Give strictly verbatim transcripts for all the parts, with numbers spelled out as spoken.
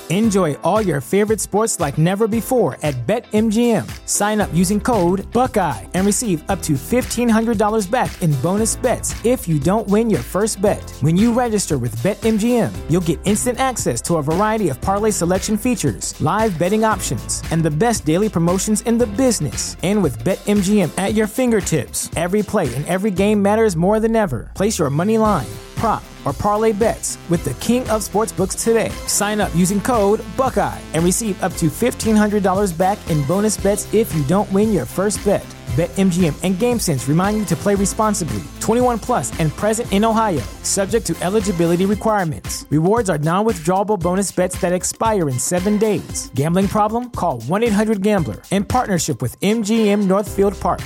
Enjoy all your favorite sports like never before at BetMGM. Sign up using code Buckeye and receive up to fifteen hundred dollars back in bonus bets if you don't win your first bet. When you register with BetMGM, you'll get instant access to a variety of parlay selection features, live betting options, and the best daily promotions in the business. And with BetMGM at your fingertips, every play and every game matters more than ever. Place your money line, prop, or parlay bets with the king of sportsbooks today. Sign up using code Buckeye and receive up to fifteen hundred dollars back in bonus bets if you don't win your first bet. BetMGM and GameSense remind you to play responsibly. twenty-one plus and present in Ohio, subject to eligibility requirements. Rewards are non-withdrawable bonus bets that expire in seven days. Gambling problem? Call one eight hundred gambler in partnership with M G M Northfield Park.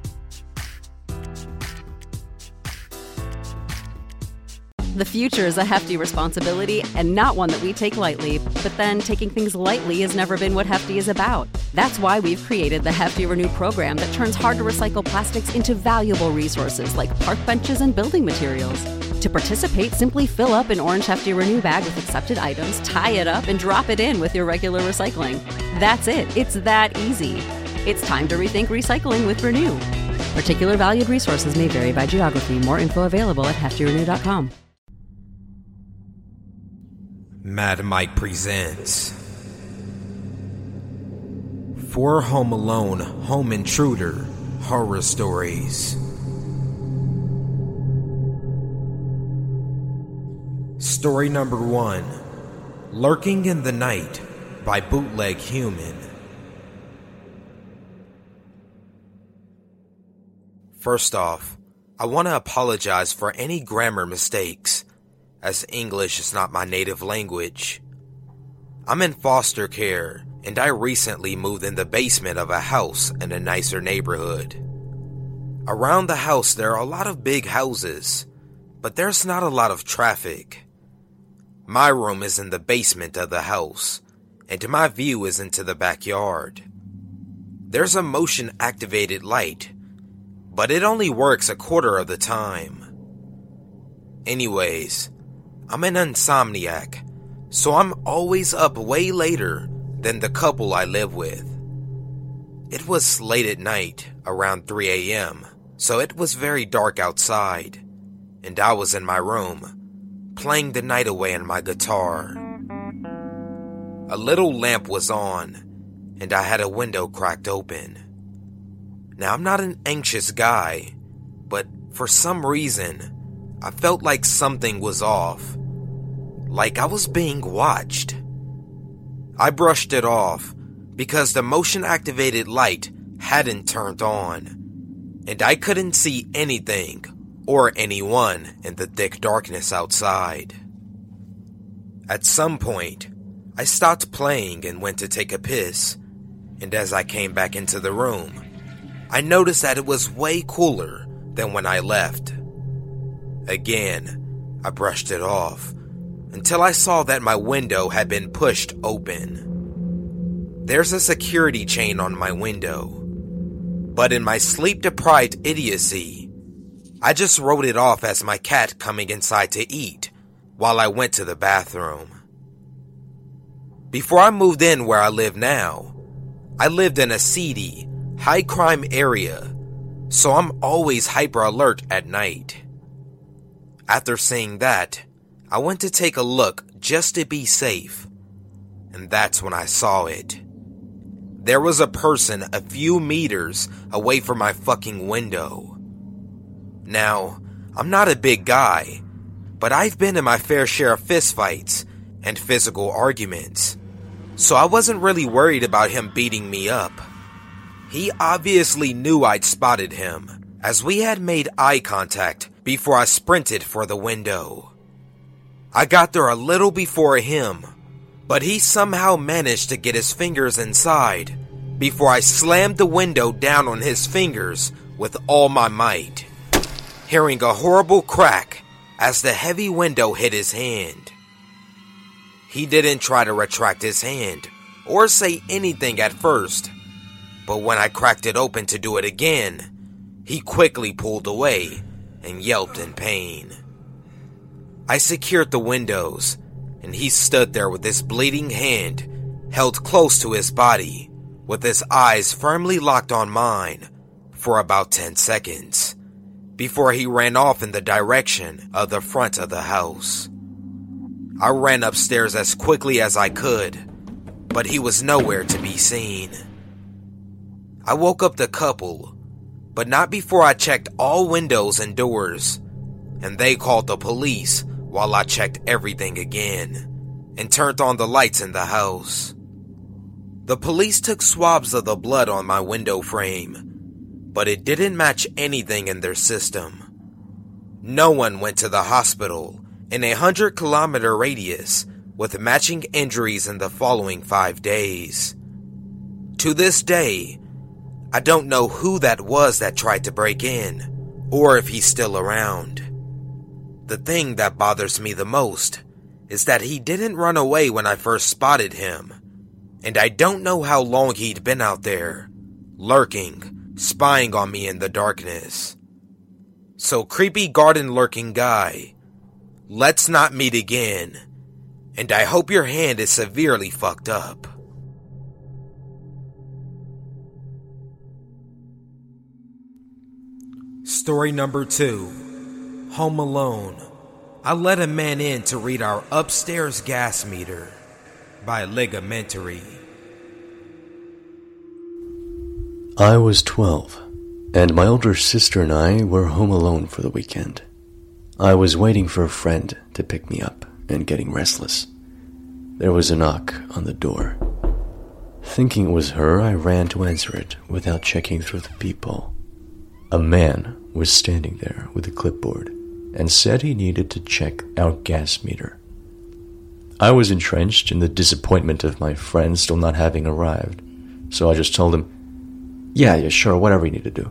The future is a hefty responsibility and not one that we take lightly. But then taking things lightly has never been what Hefty is about. That's why we've created the Hefty Renew program that turns hard-to-recycle plastics into valuable resources like park benches and building materials. To participate, simply fill up an orange Hefty Renew bag with accepted items, tie it up, and drop it in with your regular recycling. That's it. It's that easy. It's time to rethink recycling with Renew. Particular valued resources may vary by geography. More info available at hefty renew dot com. Mad Mike presents For Home Alone Home Intruder Horror Stories. Story number one, Lurking in the Night by Bootleg Human. First off, I want to apologize for any grammar mistakes, as English is not my native language. I'm in foster care, and I recently moved in the basement of a house in a nicer neighborhood. Around the house there are a lot of big houses, but there's not a lot of traffic. My room is in the basement of the house, and my view is into the backyard. There's a motion-activated light, but it only works a quarter of the time. Anyways, I'm an insomniac, so I'm always up way later than the couple I live with. It was late at night, around three a.m., so it was very dark outside, and I was in my room, playing the night away on my guitar. A little lamp was on, and I had a window cracked open. Now, I'm not an anxious guy, but for some reason, I felt like something was off. Like I was being watched. I brushed it off because the motion-activated light hadn't turned on, and I couldn't see anything or anyone in the thick darkness outside. At some point, I stopped playing and went to take a piss, and as I came back into the room, I noticed that it was way cooler than when I left. Again, I brushed it off, until I saw that my window had been pushed open. There's a security chain on my window, but in my sleep-deprived idiocy, I just wrote it off as my cat coming inside to eat while I went to the bathroom. Before I moved in where I live now, I lived in a seedy, high-crime area, so I'm always hyper-alert at night. After seeing that, I went to take a look just to be safe, and that's when I saw it. There was a person a few meters away from my fucking window. Now, I'm not a big guy, but I've been in my fair share of fistfights and physical arguments, so I wasn't really worried about him beating me up. He obviously knew I'd spotted him, as we had made eye contact before I sprinted for the window. I got there a little before him, but he somehow managed to get his fingers inside before I slammed the window down on his fingers with all my might, hearing a horrible crack as the heavy window hit his hand. He didn't try to retract his hand or say anything at first, but when I cracked it open to do it again, he quickly pulled away and yelped in pain. I secured the windows, and he stood there with his bleeding hand held close to his body, with his eyes firmly locked on mine for about ten seconds, before he ran off in the direction of the front of the house. I ran upstairs as quickly as I could, but he was nowhere to be seen. I woke up the couple, but not before I checked all windows and doors, and they called the police while I checked everything again and turned on the lights in the house. The police took swabs of the blood on my window frame, but it didn't match anything in their system. No one went to the hospital in a hundred kilometer radius with matching injuries in the following five days. To this day, I don't know who that was that tried to break in, or if he's still around. The thing that bothers me the most is that he didn't run away when I first spotted him, and I don't know how long he'd been out there, lurking, spying on me in the darkness. So creepy garden lurking guy, let's not meet again, and I hope your hand is severely fucked up. Story number two, Home Alone. I let a man in to read our upstairs gas meter, by Ligamentary. I was twelve, and my older sister and I were home alone for the weekend. I was waiting for a friend to pick me up and getting restless. There was a knock on the door. Thinking it was her, I ran to answer it without checking through the peephole. A man was standing there with a clipboard and said he needed to check our gas meter. I was entrenched in the disappointment of my friend still not having arrived, so I just told him, yeah, yeah, sure, whatever you need to do.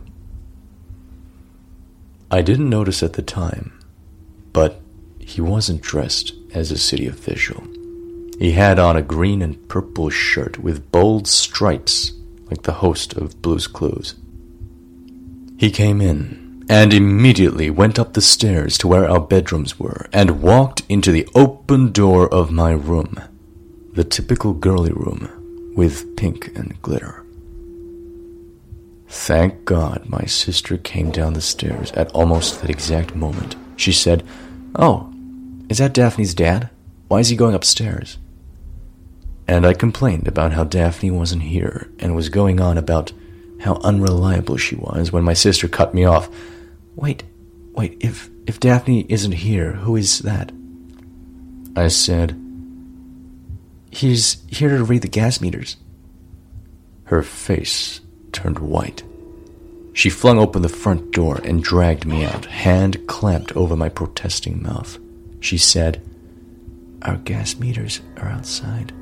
I didn't notice at the time, but he wasn't dressed as a city official. He had on a green and purple shirt with bold stripes, like the host of Blue's Clues. He came in and immediately went up the stairs to where our bedrooms were and walked into the open door of my room, the typical girly room with pink and glitter. Thank God my sister came down the stairs at almost that exact moment. She said, "Oh, is that Daphne's dad? Why is he going upstairs?" And I complained about how Daphne wasn't here and was going on about how unreliable she was when my sister cut me off. Wait, wait, if, if Daphne isn't here, who is that? I said, "He's here to read the gas meters." Her face turned white. She flung open the front door and dragged me out, hand clamped over my protesting mouth. She said, "Our gas meters are outside."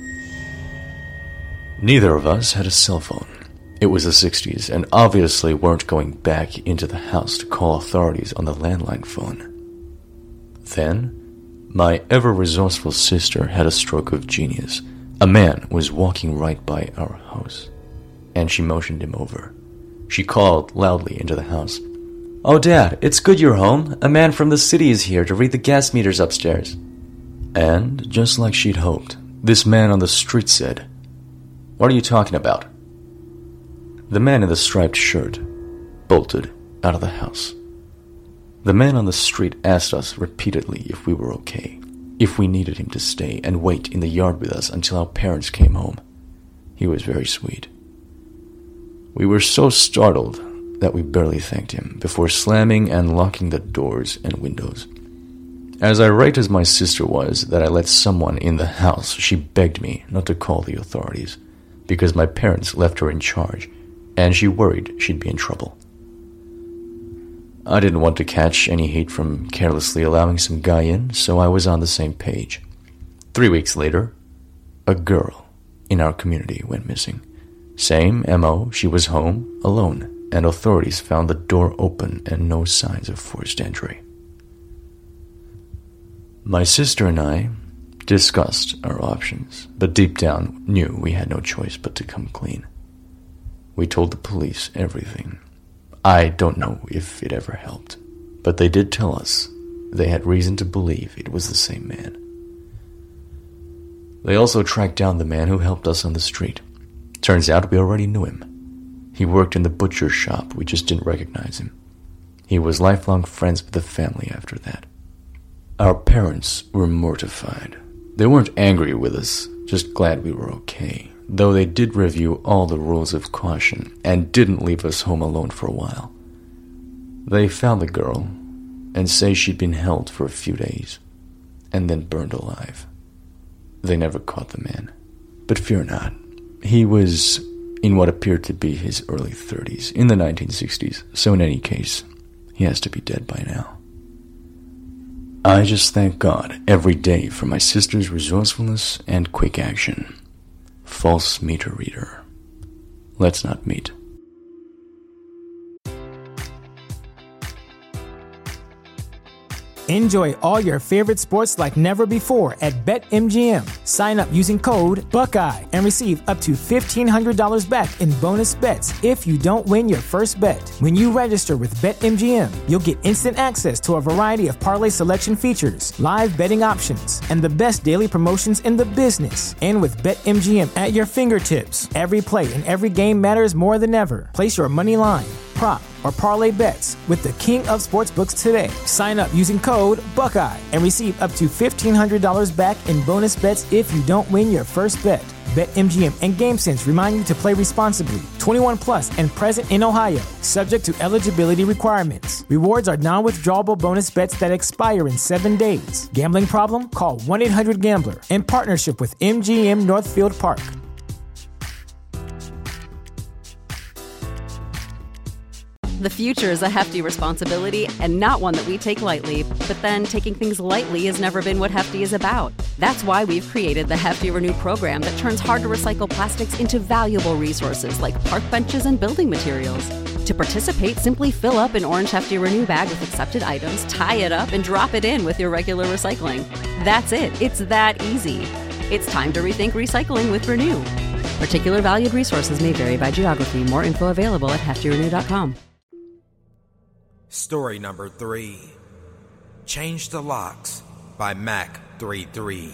Neither of us had a cell phone. It was the sixties, and obviously weren't going back into the house to call authorities on the landline phone. Then, my ever-resourceful sister had a stroke of genius. A man was walking right by our house, and she motioned him over. She called loudly into the house, "Oh, Dad, it's good you're home. A man from the city is here to read the gas meters upstairs." And, just like she'd hoped, this man on the street said, "What are you talking about?" The man in the striped shirt bolted out of the house. The man on the street asked us repeatedly if we were okay, if we needed him to stay and wait in the yard with us until our parents came home. He was very sweet. We were so startled that we barely thanked him before slamming and locking the doors and windows. As irate as my sister was that I let someone in the house, she begged me not to call the authorities because my parents left her in charge, and she worried she'd be in trouble. I didn't want to catch any heat from carelessly allowing some guy in, so I was on the same page. Three weeks later, a girl in our community went missing. Same M O, she was home, alone, and authorities found the door open and no signs of forced entry. My sister and I discussed our options, but deep down knew we had no choice but to come clean. We told the police everything. I don't know if it ever helped, but they did tell us they had reason to believe it was the same man. They also tracked down the man who helped us on the street. Turns out we already knew him. He worked in the butcher's shop, we just didn't recognize him. He was lifelong friends with the family after that. Our parents were mortified. They weren't angry with us, just glad we were okay, though they did review all the rules of caution and didn't leave us home alone for a while. They found the girl and say she'd been held for a few days and then burned alive. They never caught the man. But fear not, he was in what appeared to be his early thirties, in the nineteen sixties, so in any case, he has to be dead by now. I just thank God every day for my sister's resourcefulness and quick action. False meter reader. Let's not meet. Enjoy all your favorite sports like never before at BetMGM. Sign up using code Buckeye and receive up to fifteen hundred dollars back in bonus bets if you don't win your first bet. When you register with BetMGM, you'll get instant access to a variety of parlay selection features, live betting options, and the best daily promotions in the business. And with BetMGM at your fingertips, every play and every game matters more than ever. Place your money line, prop, or parlay bets with the king of sportsbooks today. Sign up using code Buckeye and receive up to fifteen hundred dollars back in bonus bets if you don't win your first bet. BetMGM and GameSense remind you to play responsibly. twenty-one plus and present in Ohio, subject to eligibility requirements. Rewards are non-withdrawable bonus bets that expire in seven days. Gambling problem? Call one eight hundred gambler in partnership with M G M Northfield Park. The future is a hefty responsibility and not one that we take lightly, but then taking things lightly has never been what Hefty is about. That's why we've created the Hefty Renew program that turns hard-to-recycle plastics into valuable resources like park benches and building materials. To participate, simply fill up an orange Hefty Renew bag with accepted items, tie it up, and drop it in with your regular recycling. That's it. It's that easy. It's time to rethink recycling with Renew. Particular valued resources may vary by geography. More info available at hefty renew dot com. Story number three, Change the Locks by Mac thirty-three.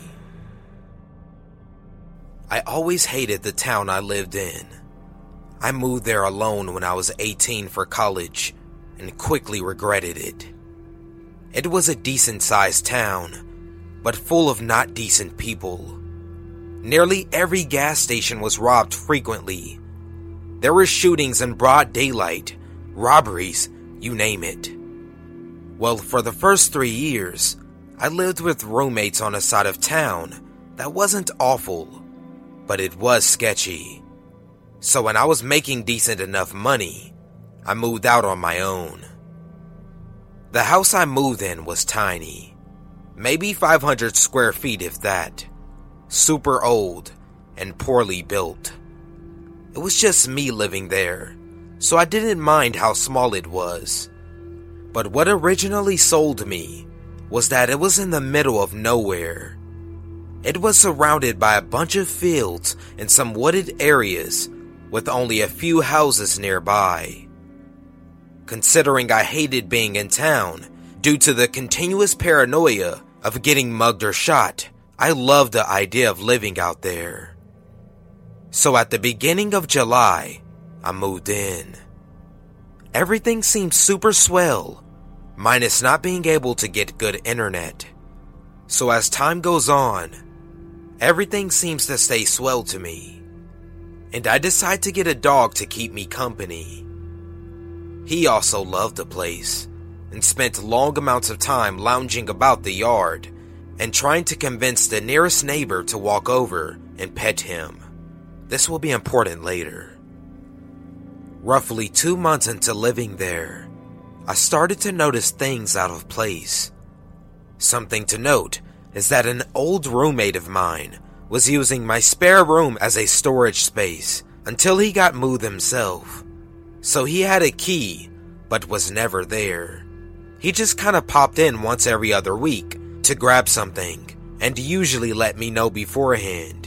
I always hated the town I lived in. I moved there alone when I was eighteen for college and quickly regretted it. It was a decent-sized town, but full of not decent people. Nearly every gas station was robbed frequently. There were shootings in broad daylight, robberies, you name it. Well, for the first three years, I lived with roommates on a side of town that wasn't awful, but it was sketchy. So when I was making decent enough money, I moved out on my own. The house I moved in was tiny, maybe five hundred square feet if that, super old and poorly built. It was just me living there, so I didn't mind how small it was. But what originally sold me was that it was in the middle of nowhere. It was surrounded by a bunch of fields and some wooded areas with only a few houses nearby. Considering I hated being in town due to the continuous paranoia of getting mugged or shot, I loved the idea of living out there. So at the beginning of July, I moved in. Everything seemed super swell, minus not being able to get good internet. So as time goes on, everything seems to stay swell to me. And I decide to get a dog to keep me company. He also loved the place and spent long amounts of time lounging about the yard and trying to convince the nearest neighbor to walk over and pet him. This will be important later. Roughly two months into living there, I started to notice things out of place. Something to note is that an old roommate of mine was using my spare room as a storage space until he got moved himself. So he had a key, but was never there. He just kind of popped in once every other week to grab something and usually let me know beforehand.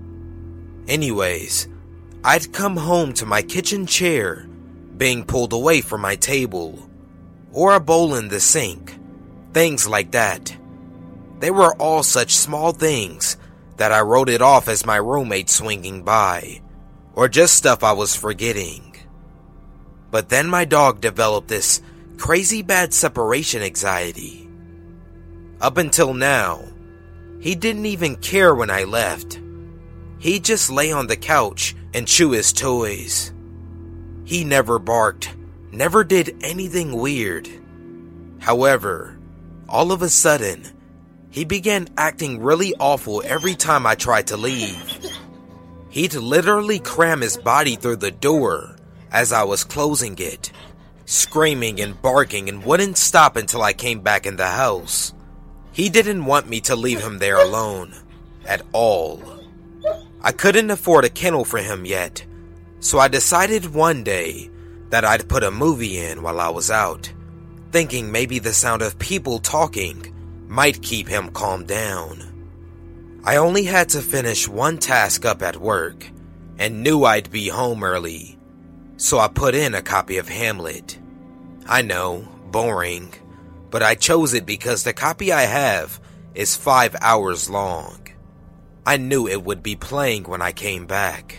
Anyways, I'd come home to my kitchen chair being pulled away from my table, or a bowl in the sink, things like that. They were all such small things that I wrote it off as my roommate swinging by, or just stuff I was forgetting. But then my dog developed this crazy bad separation anxiety. Up until now, he didn't even care when I left. He'd just lay on the couch and chew his toys. He never barked, never did anything weird. However, all of a sudden, he began acting really awful every time I tried to leave. He'd literally cram his body through the door as I was closing it, screaming and barking, and wouldn't stop until I came back in the house. He didn't want me to leave him there alone, at all. I couldn't afford a kennel for him yet, so I decided one day that I'd put a movie in while I was out, thinking maybe the sound of people talking might keep him calmed down. I only had to finish one task up at work and knew I'd be home early, so I put in a copy of Hamlet. I know, boring, but I chose it because the copy I have is five hours long. I knew it would be playing when I came back.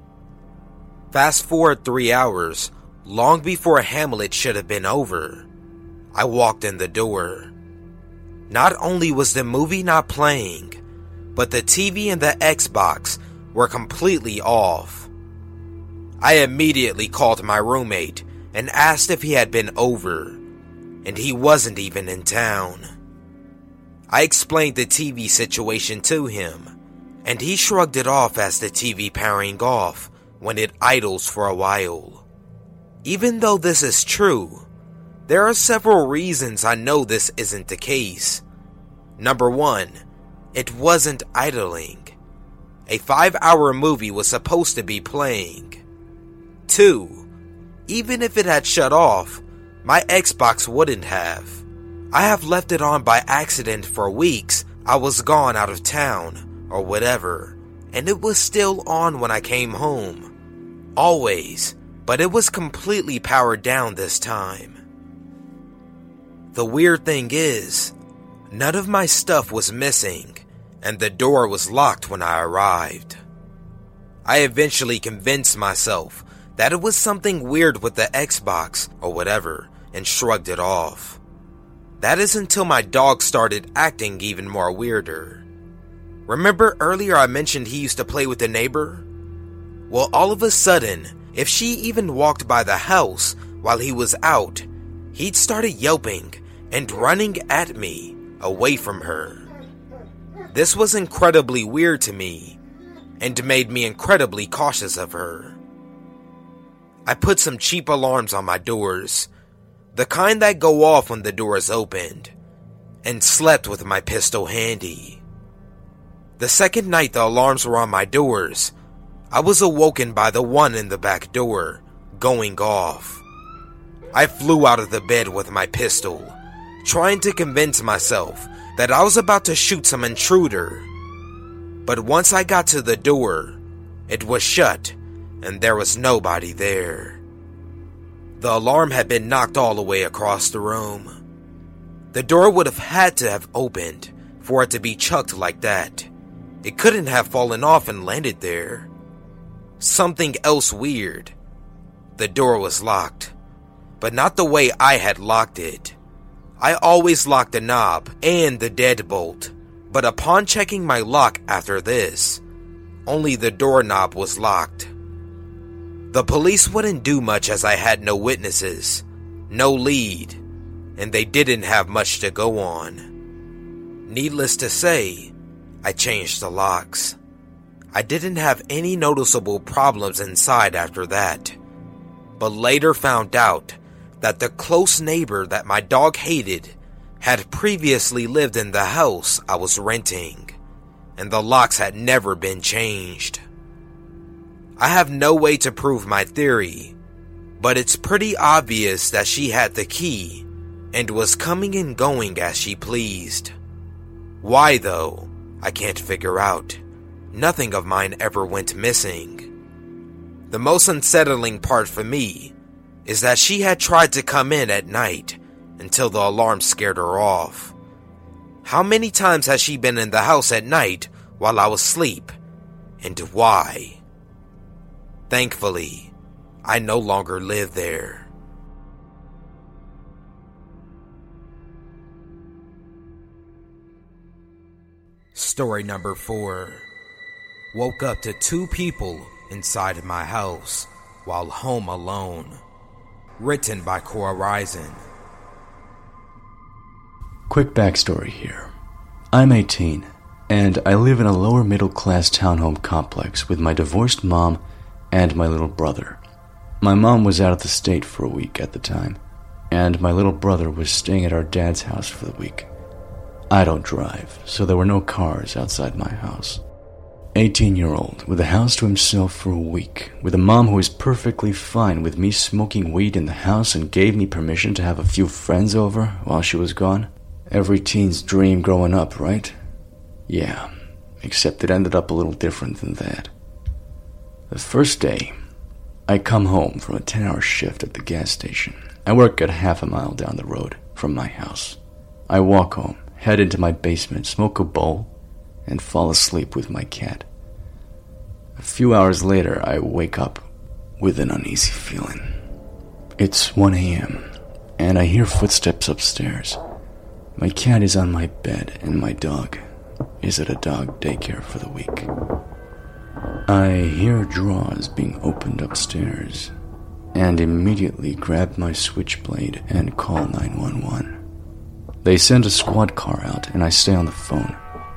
Fast forward three hours, long before Hamlet should have been over, I walked in the door. Not only was the movie not playing, but the T V and the Xbox were completely off. I immediately called my roommate and asked if he had been over, and he wasn't even in town. I explained the T V situation to him, and he shrugged it off as the T V powering off when it idles for a while. Even though this is true, there are several reasons I know this isn't the case. Number one, it wasn't idling. A five-hour movie was supposed to be playing. Two, even if it had shut off, my Xbox wouldn't have. I have left it on by accident for weeks. I was gone out of town, or whatever, and it was still on when I came home. Always, but it was completely powered down this time. The weird thing is, none of my stuff was missing, and the door was locked when I arrived. I eventually convinced myself that it was something weird with the Xbox or whatever, and shrugged it off. That is until my dog started acting even more weirder. Remember earlier I mentioned he used to play with the neighbor? Well, all of a sudden, if she even walked by the house while he was out, he'd started yelping and running at me away from her. This was incredibly weird to me and made me incredibly cautious of her. I put some cheap alarms on my doors, the kind that go off when the door is opened, and slept with my pistol handy. The second night the alarms were on my doors, I was awoken by the one in the back door going off. I flew out of the bed with my pistol, trying to convince myself that I was about to shoot some intruder. But once I got to the door, it was shut and there was nobody there. The alarm had been knocked all the way across the room. The door would have had to have opened for it to be chucked like that. It couldn't have fallen off and landed there. Something else weird. The door was locked, but not the way I had locked it. I always locked the knob and the deadbolt, but upon checking my lock after this, only the doorknob was locked. The police wouldn't do much as I had no witnesses, no lead, and they didn't have much to go on. Needless to say, I changed the locks. I didn't have any noticeable problems inside after that, but later found out that the close neighbor that my dog hated had previously lived in the house I was renting, and the locks had never been changed. I have no way to prove my theory, but it's pretty obvious that she had the key and was coming and going as she pleased. Why though, I can't figure out. Nothing of mine ever went missing. The most unsettling part for me is that she had tried to come in at night until the alarm scared her off. How many times has she been in the house at night while I was asleep, and why. Thankfully, I no longer live there. Story number four. Woke up to two people inside my house while home alone. Written by Core Horizon. Quick backstory here. I'm eighteen, and I live in a lower middle class townhome complex with my divorced mom and my little brother. My mom was out of the state for a week at the time, and my little brother was staying at our dad's house for the week. I don't drive, so there were no cars outside my house. eighteen-year-old with a house to himself for a week, with a mom who was perfectly fine with me smoking weed in the house and gave me permission to have a few friends over while she was gone. Every teen's dream growing up, right? Yeah, except it ended up a little different than that. The first day, I come home from a ten-hour shift at the gas station. I work at half a mile down the road from my house. I walk home, head into my basement, smoke a bowl, and fall asleep with my cat. A few hours later, I wake up with an uneasy feeling. It's one a.m., and I hear footsteps upstairs. My cat is on my bed, and my dog is at a dog daycare for the week. I hear drawers being opened upstairs, and immediately grab my switchblade and call nine one one. They send a squad car out, and I stay on the phone.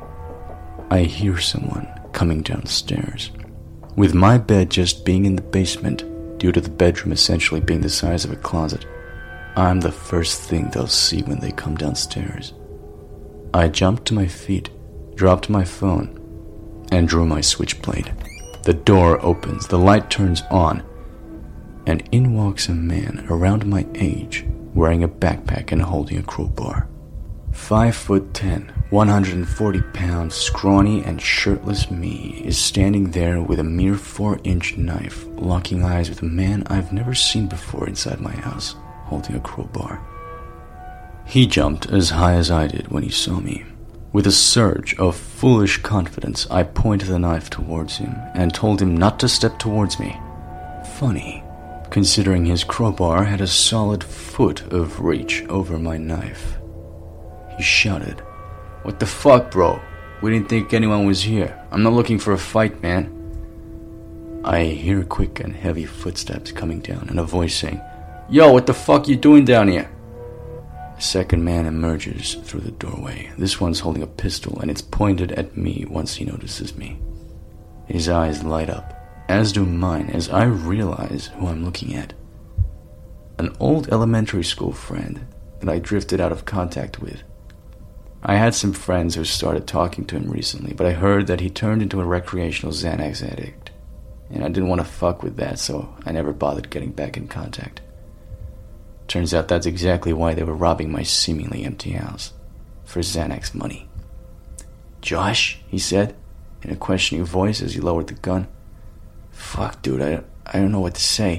I hear someone coming downstairs. With my bed just being in the basement, due to the bedroom essentially being the size of a closet, I'm the first thing they'll see when they come downstairs. I jumped to my feet, dropped my phone, and drew my switchblade. The door opens, the light turns on, and in walks a man around my age, wearing a backpack and holding a crowbar. Five foot ten, one hundred forty pounds, scrawny and shirtless me is standing there with a mere four-inch knife, locking eyes with a man I've never seen before inside my house, holding a crowbar. He jumped as high as I did when he saw me. With a surge of foolish confidence, I pointed the knife towards him and told him not to step towards me. Funny, considering his crowbar had a solid foot of reach over my knife. He shouted, "What the fuck, bro? We didn't think anyone was here. I'm not looking for a fight, man." I hear quick and heavy footsteps coming down and a voice saying, "Yo, what the fuck you doing down here?" A second man emerges through the doorway. This one's holding a pistol, and it's pointed at me once he notices me. His eyes light up, as do mine, as I realize who I'm looking at. An old elementary school friend that I drifted out of contact with. I had some friends who started talking to him recently, but I heard that he turned into a recreational Xanax addict, and I didn't want to fuck with that, so I never bothered getting back in contact. Turns out that's exactly why they were robbing my seemingly empty house. For Xanax money. "Josh," he said, in a questioning voice as he lowered the gun. "Fuck, dude, I, I don't know what to say."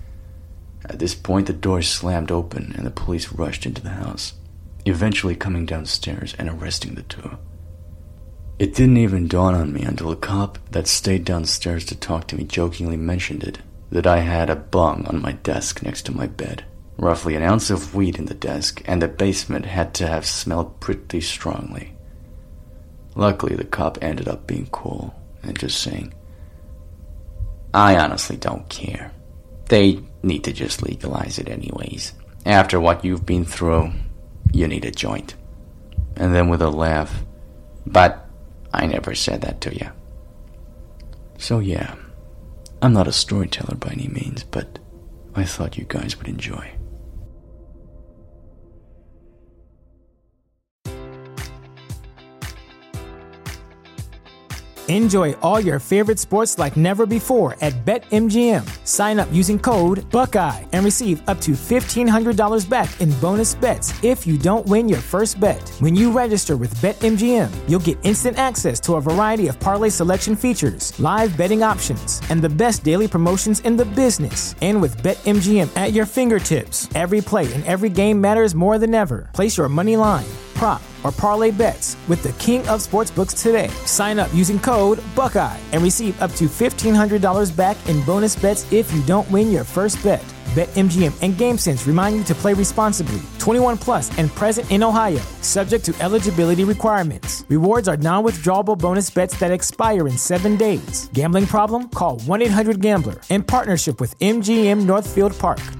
At this point, the door slammed open and the police rushed into the house, eventually coming downstairs and arresting the two. It didn't even dawn on me until a cop that stayed downstairs to talk to me jokingly mentioned it, that I had a bong on my desk next to my bed. Roughly an ounce of weed in the desk, and the basement had to have smelled pretty strongly. Luckily, the cop ended up being cool and just saying, "I honestly don't care. They need to just legalize it anyways. After what you've been through, you need a joint." And then with a laugh, "But I never said that to you." So yeah, I'm not a storyteller by any means, but I thought you guys would enjoy. Enjoy all your favorite sports like never before at BetMGM. Sign up using code Buckeye and receive up to fifteen hundred dollars back in bonus bets if you don't win your first bet. When you register with BetMGM, you'll get instant access to a variety of parlay selection features, live betting options, and the best daily promotions in the business. And with BetMGM at your fingertips, every play and every game matters more than ever. Place your money line, prop, or parlay bets with the king of sportsbooks today. Sign up using code Buckeye and receive up to fifteen hundred dollars back in bonus bets if you don't win your first bet. BetMGM and GameSense remind you to play responsibly. twenty-one plus and present in Ohio, subject to eligibility requirements. Rewards are non-withdrawable bonus bets that expire in seven days. Gambling problem? Call one eight hundred gambler in partnership with M G M Northfield Park.